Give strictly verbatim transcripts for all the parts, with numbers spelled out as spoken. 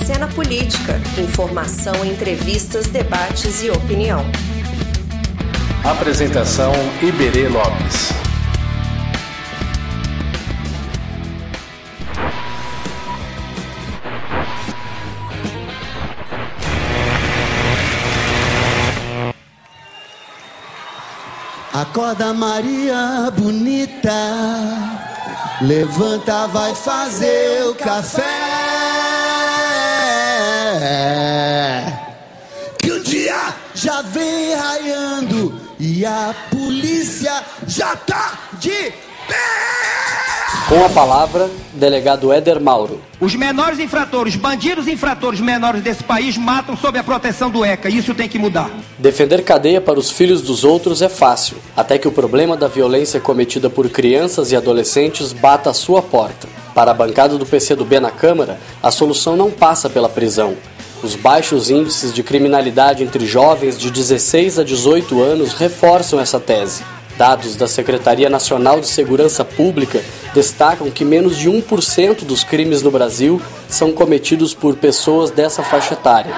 Cena Política, informação, entrevistas, debates e opinião. Apresentação Iberê Lopes. Acorda, Maria bonita, levanta, vai fazer o café, que o dia já vem raiando e a polícia já tá de pé. Com a palavra, delegado Éder Mauro. Os menores infratores, bandidos infratores menores desse país matam sob a proteção do ECA. Isso tem que mudar. Defender cadeia para os filhos dos outros é fácil, até que o problema da violência cometida por crianças e adolescentes bata à sua porta. Para a bancada do P C do B na Câmara, a solução não passa pela prisão. Os baixos índices de criminalidade entre jovens de dezesseis a dezoito anos reforçam essa tese. Dados da Secretaria Nacional de Segurança Pública destacam que menos de um por cento dos crimes no Brasil são cometidos por pessoas dessa faixa etária.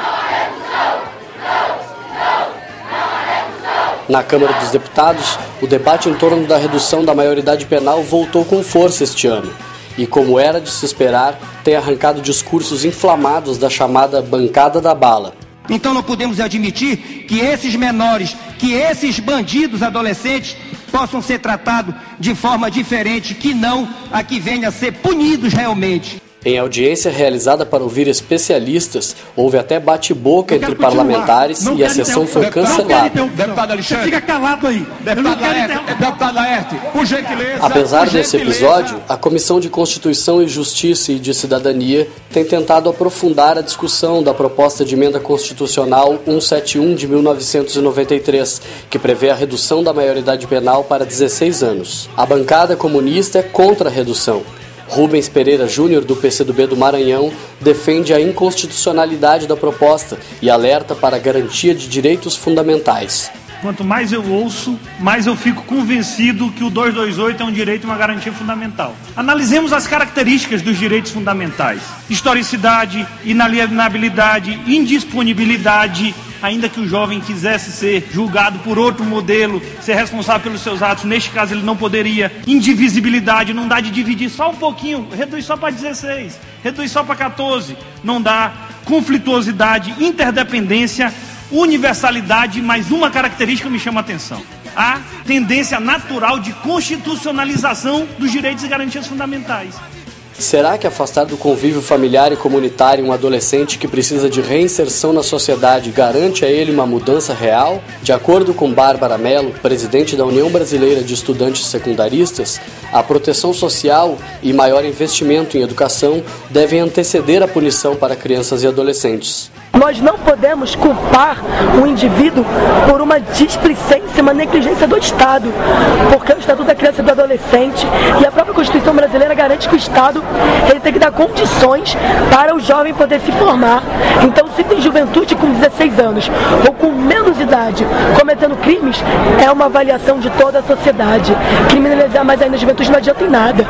Na Câmara dos Deputados, o debate em torno da redução da maioridade penal voltou com força este ano. E, como era de se esperar, tem arrancado discursos inflamados da chamada bancada da bala. Então não podemos admitir que esses menores, que esses bandidos adolescentes possam ser tratados de forma diferente, que não a que venha a ser punidos realmente. Em audiência realizada para ouvir especialistas, houve até bate-boca entre parlamentares e a sessão foi cancelada. Deputado Alexandre, fica calado aí. Deputado Laerte, deputado Laerte, por gentileza. Apesar desse episódio, a Comissão de Constituição e Justiça e de Cidadania tem tentado aprofundar a discussão da proposta de emenda constitucional cento e setenta e um de mil novecentos e noventa e três, que prevê a redução da maioridade penal para dezesseis anos. A bancada comunista é contra a redução. Rubens Pereira Júnior, do P C do B do Maranhão, defende a inconstitucionalidade da proposta e alerta para a garantia de direitos fundamentais. Quanto mais eu ouço, mais eu fico convencido que o duzentos e vinte e oito é um direito e uma garantia fundamental. Analisemos as características dos direitos fundamentais: historicidade, inalienabilidade, indisponibilidade. Ainda que o jovem quisesse ser julgado por outro modelo, ser responsável pelos seus atos, neste caso ele não poderia. Indivisibilidade, não dá de dividir só um pouquinho, reduz só para dezesseis, reduz só para catorze, não dá. Conflituosidade, interdependência, universalidade, mas uma característica me chama a atenção: a tendência natural de constitucionalização dos direitos e garantias fundamentais. Será que afastar do convívio familiar e comunitário um adolescente que precisa de reinserção na sociedade garante a ele uma mudança real? De acordo com Bárbara Mello, presidente da União Brasileira de Estudantes Secundaristas, a proteção social e maior investimento em educação devem anteceder a punição para crianças e adolescentes. Nós não podemos culpar o indivíduo por uma displicência, uma negligência do Estado, porque o Estatuto da Criança e do Adolescente e a própria Constituição brasileira garante que o Estado ele tem que dar condições para o jovem poder se formar. Então, se tem juventude com dezesseis anos ou com menos idade cometendo crimes, é uma avaliação de toda a sociedade. Criminalizar mais ainda a juventude não adianta em nada.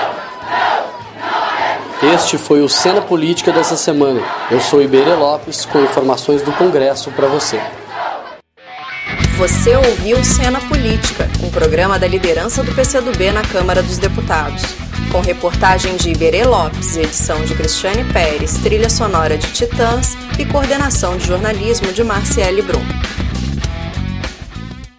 Este foi o Cena Política dessa semana. Eu sou Iberê Lopes, com informações do Congresso para você. Você ouviu Cena Política, um programa da liderança do P C do B na Câmara dos Deputados. Com reportagem de Iberê Lopes, edição de Cristiane Pérez, trilha sonora de Titãs e coordenação de jornalismo de Marciele Brum.